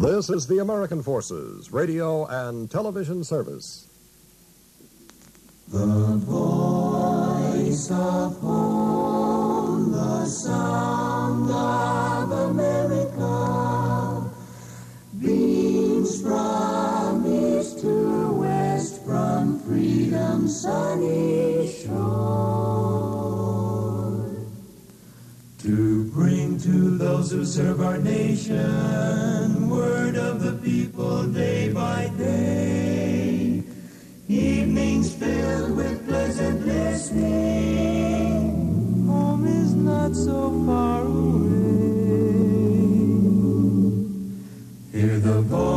This is the American Forces Radio and Television Service. The voice of home, the sound of America, beams from east to west, from freedom's sunny shore. To bring to those who serve our nation, word of the people day by day. Evenings filled with pleasant listening, home is not so far away. Hear the voice